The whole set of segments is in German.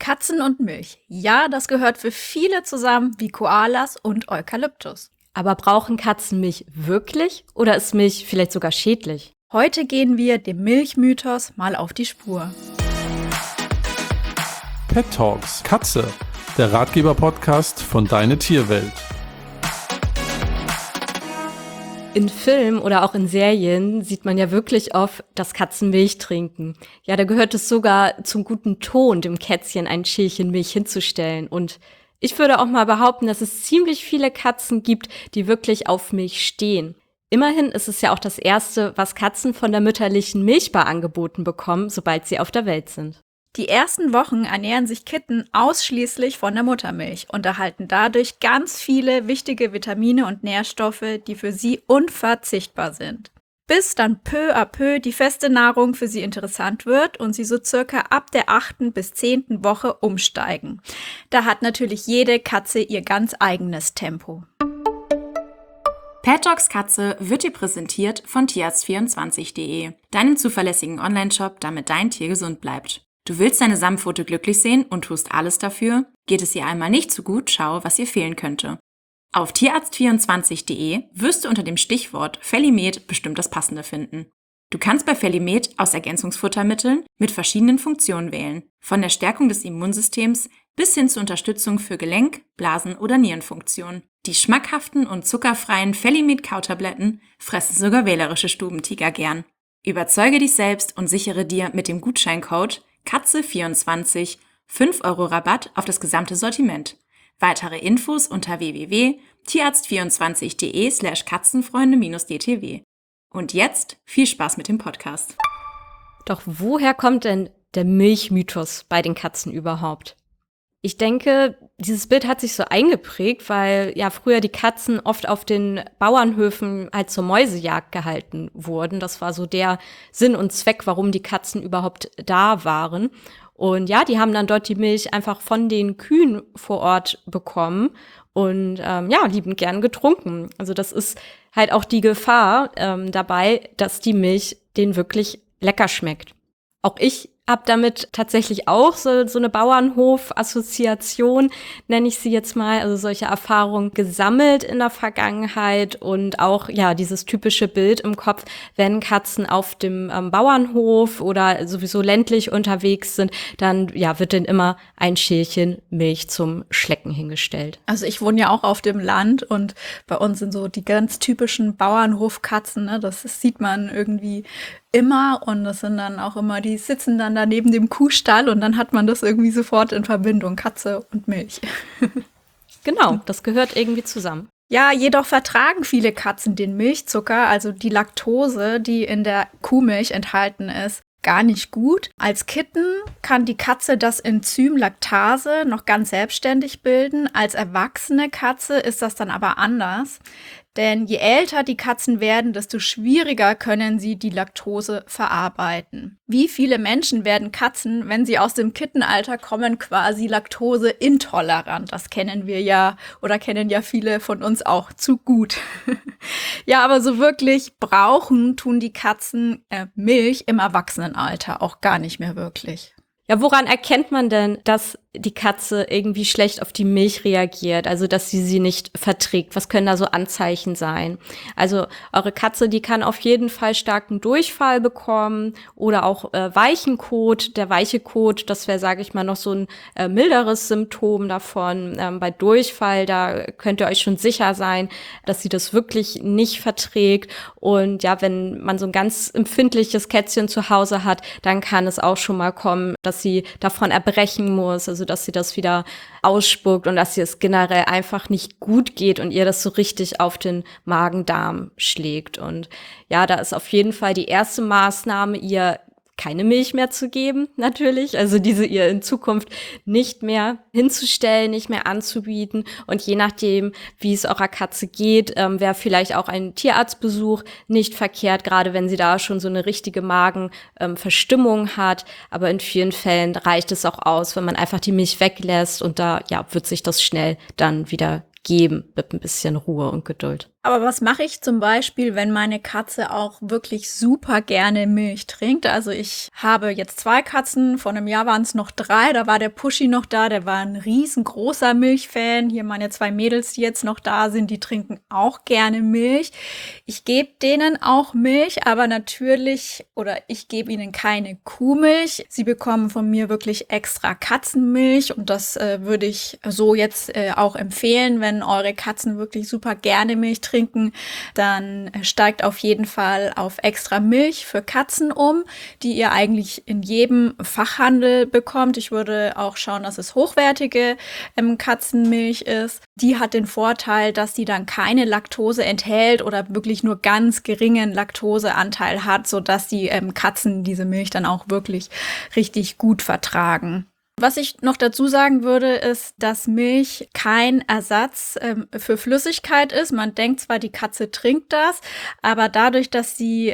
Katzen und Milch. Ja, das gehört für viele zusammen wie Koalas und Eukalyptus. Aber brauchen Katzen Milch wirklich oder ist Milch vielleicht sogar schädlich? Heute gehen wir dem Milchmythos mal auf die Spur. Pet Talks Katze, der Ratgeber-Podcast von Deine Tierwelt. In Filmen oder auch in Serien sieht man ja wirklich oft, dass Katzen Milch trinken. Ja, da gehört es sogar zum guten Ton, dem Kätzchen ein Schälchen Milch hinzustellen. Und ich würde auch mal behaupten, dass es ziemlich viele Katzen gibt, die wirklich auf Milch stehen. Immerhin ist es ja auch das Erste, was Katzen von der mütterlichen Milchbar angeboten bekommen, sobald sie auf der Welt sind. Die ersten Wochen ernähren sich Kitten ausschließlich von der Muttermilch und erhalten dadurch ganz viele wichtige Vitamine und Nährstoffe, die für sie unverzichtbar sind. Bis dann peu à peu die feste Nahrung für sie interessant wird und sie so circa ab der 8. bis 10. Woche umsteigen. Da hat natürlich jede Katze ihr ganz eigenes Tempo. Pet Talks Katze wird dir präsentiert von tierarzt24.de, deinem zuverlässigen Onlineshop, damit dein Tier gesund bleibt. Du willst deine Samtpfote glücklich sehen und tust alles dafür? Geht es ihr einmal nicht so gut, schau, was ihr fehlen könnte. Auf tierarzt24.de wirst du unter dem Stichwort Fellimet bestimmt das Passende finden. Du kannst bei Fellimet aus Ergänzungsfuttermitteln mit verschiedenen Funktionen wählen, von der Stärkung des Immunsystems bis hin zur Unterstützung für Gelenk-, Blasen- oder Nierenfunktionen. Die schmackhaften und zuckerfreien Fellimet-Kautabletten fressen sogar wählerische Stubentiger gern. Überzeuge dich selbst und sichere dir mit dem Gutscheincode Katze24 5 € Rabatt auf das gesamte Sortiment. Weitere Infos unter www.tierarzt24.de/katzenfreunde-dtw. Und jetzt viel Spaß mit dem Podcast. Doch woher kommt denn der Milchmythos bei den Katzen überhaupt? Ich denke, dieses Bild hat sich so eingeprägt, weil ja früher die Katzen oft auf den Bauernhöfen halt zur Mäusejagd gehalten wurden. Das war so der Sinn und Zweck, warum die Katzen überhaupt da waren. Und ja, die haben dann dort die Milch einfach von den Kühen vor Ort bekommen und liebend gern getrunken. Also das ist halt auch die Gefahr dabei, dass die Milch denen wirklich lecker schmeckt. Auch ich habe damit tatsächlich auch so eine Bauernhof-Assoziation, nenne ich sie jetzt mal, also solche Erfahrungen gesammelt in der Vergangenheit und auch ja dieses typische Bild im Kopf, wenn Katzen auf dem Bauernhof oder sowieso ländlich unterwegs sind, dann ja wird denen immer ein Schälchen Milch zum Schlecken hingestellt. Also ich wohne ja auch auf dem Land und bei uns sind so die ganz typischen Bauernhofkatzen, ne? Das sieht man irgendwie immer und das sind dann auch immer, die sitzen dann da neben dem Kuhstall und dann hat man das irgendwie sofort in Verbindung, Katze und Milch. Genau, das gehört irgendwie zusammen. Ja, jedoch vertragen viele Katzen den Milchzucker, also die Laktose, die in der Kuhmilch enthalten ist, gar nicht gut. Als Kitten kann die Katze das Enzym Laktase noch ganz selbstständig bilden. Als erwachsene Katze ist das dann aber anders. Denn je älter die Katzen werden, desto schwieriger können sie die Laktose verarbeiten. Wie viele Menschen werden Katzen, wenn sie aus dem Kittenalter kommen, quasi laktoseintolerant? Das kennen wir ja oder kennen ja viele von uns auch zu gut. Ja, aber so wirklich brauchen tun die Katzen Milch im Erwachsenenalter auch gar nicht mehr wirklich. Ja, woran erkennt man denn, dass die Katze irgendwie schlecht auf die Milch reagiert, also dass sie nicht verträgt? Was können da so Anzeichen sein? Also eure Katze, die kann auf jeden Fall starken Durchfall bekommen oder auch weichen Kot. Der weiche Kot, das wäre, sage ich mal, noch so ein milderes Symptom davon. Bei Durchfall, da könnt ihr euch schon sicher sein, dass sie das wirklich nicht verträgt. Und ja, wenn man so ein ganz empfindliches Kätzchen zu Hause hat, dann kann es auch schon mal kommen, dass sie davon erbrechen muss, also dass sie das wieder ausspuckt und dass ihr es generell einfach nicht gut geht und ihr das so richtig auf den Magen-Darm schlägt. Und ja, da ist auf jeden Fall die erste Maßnahme, ihr keine Milch mehr zu geben, natürlich. Also diese ihr in Zukunft nicht mehr hinzustellen, nicht mehr anzubieten. Und je nachdem, wie es eurer Katze geht, wäre vielleicht auch ein Tierarztbesuch nicht verkehrt, gerade wenn sie da schon so eine richtige Magenverstimmung hat. Aber in vielen Fällen reicht es auch aus, wenn man einfach die Milch weglässt und da ja wird sich das schnell dann wieder geben mit ein bisschen Ruhe und Geduld. Aber was mache ich zum Beispiel, wenn meine Katze auch wirklich super gerne Milch trinkt? Also ich habe jetzt 2 Katzen, vor einem Jahr waren es noch 3, da war der Pushy noch da, der war ein riesengroßer Milchfan. Hier meine 2 Mädels, die jetzt noch da sind, die trinken auch gerne Milch. Ich gebe denen auch Milch, aber natürlich, oder ich gebe ihnen keine Kuhmilch. Sie bekommen von mir wirklich extra Katzenmilch und das würde ich so jetzt auch empfehlen, wenn eure Katzen wirklich super gerne Milch trinken, dann steigt auf jeden Fall auf extra Milch für Katzen um, die ihr eigentlich in jedem Fachhandel bekommt. Ich würde auch schauen, dass es hochwertige Katzenmilch ist. Die hat den Vorteil, dass die dann keine Laktose enthält oder wirklich nur ganz geringen Laktoseanteil hat, sodass die Katzen diese Milch dann auch wirklich richtig gut vertragen. Was ich noch dazu sagen würde, ist, dass Milch kein Ersatz für Flüssigkeit ist. Man denkt zwar, die Katze trinkt das, aber dadurch, dass sie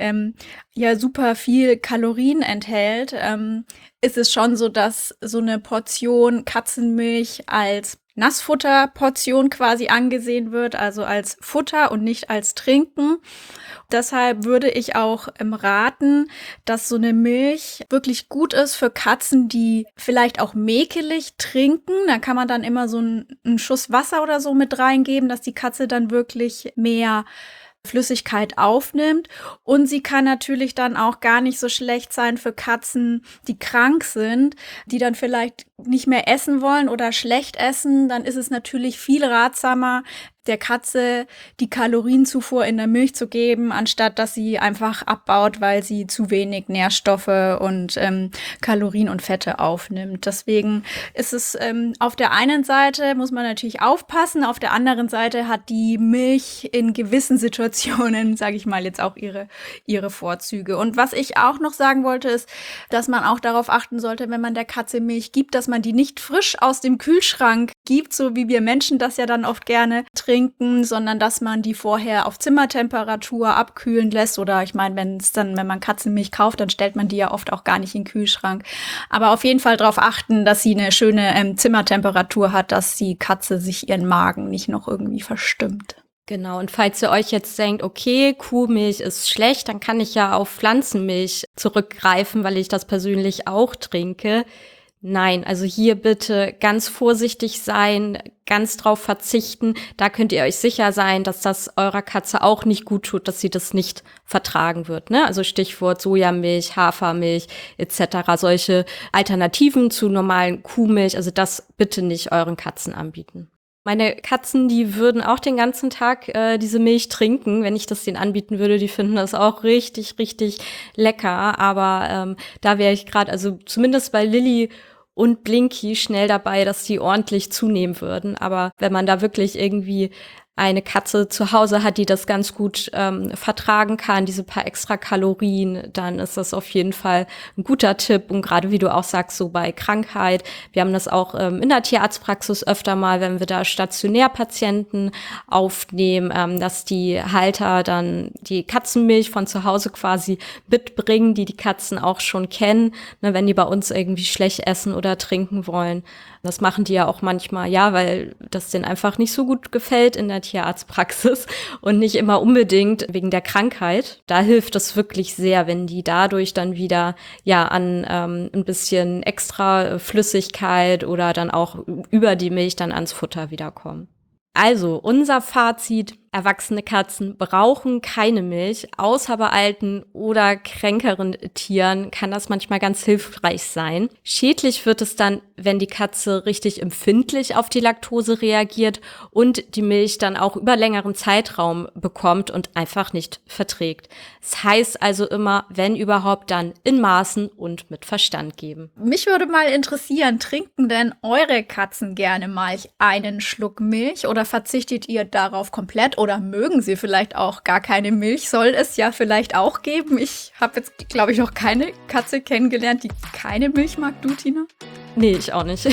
ja super viel Kalorien enthält, ist es schon so, dass so eine Portion Katzenmilch als Nassfutterportion quasi angesehen wird, also als Futter und nicht als Trinken. Deshalb würde ich auch raten, dass so eine Milch wirklich gut ist für Katzen, die vielleicht auch mäkelig trinken. Da kann man dann immer so einen Schuss Wasser oder so mit reingeben, dass die Katze dann wirklich mehr Flüssigkeit aufnimmt. Und sie kann natürlich dann auch gar nicht so schlecht sein für Katzen, die krank sind, die dann vielleicht nicht mehr essen wollen oder schlecht essen. Dann ist es natürlich viel ratsamer, der Katze die Kalorienzufuhr in der Milch zu geben, anstatt dass sie einfach abbaut, weil sie zu wenig Nährstoffe und Kalorien und Fette aufnimmt. Deswegen ist es auf der einen Seite muss man natürlich aufpassen, auf der anderen Seite hat die Milch in gewissen Situationen, sage ich mal, jetzt auch ihre Vorzüge. Und was ich auch noch sagen wollte, ist, dass man auch darauf achten sollte, wenn man der Katze Milch gibt, dass man die nicht frisch aus dem Kühlschrank gibt, so wie wir Menschen das ja dann oft gerne trinken, sondern dass man die vorher auf Zimmertemperatur abkühlen lässt. Oder ich meine, wenn man Katzenmilch kauft, dann stellt man die ja oft auch gar nicht in den Kühlschrank. Aber auf jeden Fall darauf achten, dass sie eine schöne Zimmertemperatur hat, dass die Katze sich ihren Magen nicht noch irgendwie verstimmt. Genau, und falls ihr euch jetzt denkt, okay, Kuhmilch ist schlecht, dann kann ich ja auf Pflanzenmilch zurückgreifen, weil ich das persönlich auch trinke. Nein, also hier bitte ganz vorsichtig sein, ganz drauf verzichten. Da könnt ihr euch sicher sein, dass das eurer Katze auch nicht gut tut, dass sie das nicht vertragen wird, ne? Also Stichwort Sojamilch, Hafermilch etc. Solche Alternativen zu normalen Kuhmilch, also das bitte nicht euren Katzen anbieten. Meine Katzen, die würden auch den ganzen Tag diese Milch trinken, wenn ich das denen anbieten würde. Die finden das auch richtig, richtig lecker. Aber da wäre ich gerade, also zumindest bei Lilly und Blinky schnell dabei, dass die ordentlich zunehmen würden. Aber wenn man da wirklich irgendwie eine Katze zu Hause hat, die das ganz gut vertragen kann, diese paar extra Kalorien, dann ist das auf jeden Fall ein guter Tipp. Und gerade wie du auch sagst, so bei Krankheit, wir haben das auch in der Tierarztpraxis öfter mal, wenn wir da Stationärpatienten aufnehmen, dass die Halter dann die Katzenmilch von zu Hause quasi mitbringen, die Katzen auch schon kennen, ne, wenn die bei uns irgendwie schlecht essen oder trinken wollen. Das machen die ja auch manchmal, ja, weil das denen einfach nicht so gut gefällt in der Tierarztpraxis und nicht immer unbedingt wegen der Krankheit. Da hilft es wirklich sehr, wenn die dadurch dann wieder ja an ein bisschen extra Flüssigkeit oder dann auch über die Milch dann ans Futter wiederkommen. Also unser Fazit: Erwachsene Katzen brauchen keine Milch. Außer bei alten oder kränkeren Tieren kann das manchmal ganz hilfreich sein. Schädlich wird es dann, wenn die Katze richtig empfindlich auf die Laktose reagiert und die Milch dann auch über längeren Zeitraum bekommt und einfach nicht verträgt. Das heißt also immer, wenn überhaupt, dann in Maßen und mit Verstand geben. Mich würde mal interessieren, trinken denn eure Katzen gerne mal einen Schluck Milch oder verzichtet ihr darauf komplett? Oder mögen sie vielleicht auch gar keine Milch? Soll es ja vielleicht auch geben. Ich habe jetzt, glaube ich, noch keine Katze kennengelernt, die keine Milch mag. Du, Tina? Nee, ich auch nicht.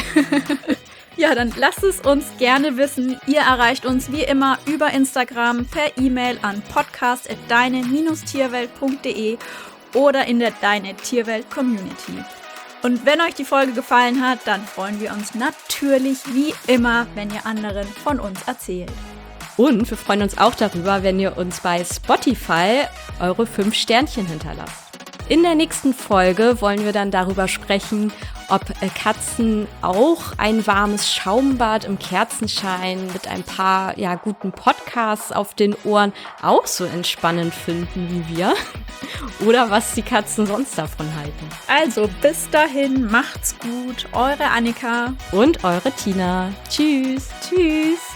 Ja, dann lasst es uns gerne wissen. Ihr erreicht uns wie immer über Instagram, per E-Mail an podcast@deine-tierwelt.de oder in der Deine Tierwelt Community. Und wenn euch die Folge gefallen hat, dann freuen wir uns natürlich wie immer, wenn ihr anderen von uns erzählt. Und wir freuen uns auch darüber, wenn ihr uns bei Spotify eure 5 Sternchen hinterlasst. In der nächsten Folge wollen wir dann darüber sprechen, ob Katzen auch ein warmes Schaumbad im Kerzenschein mit ein paar guten Podcasts auf den Ohren auch so entspannend finden wie wir. Oder was die Katzen sonst davon halten. Also bis dahin, macht's gut. Eure Annika und eure Tina. Tschüss. Tschüss.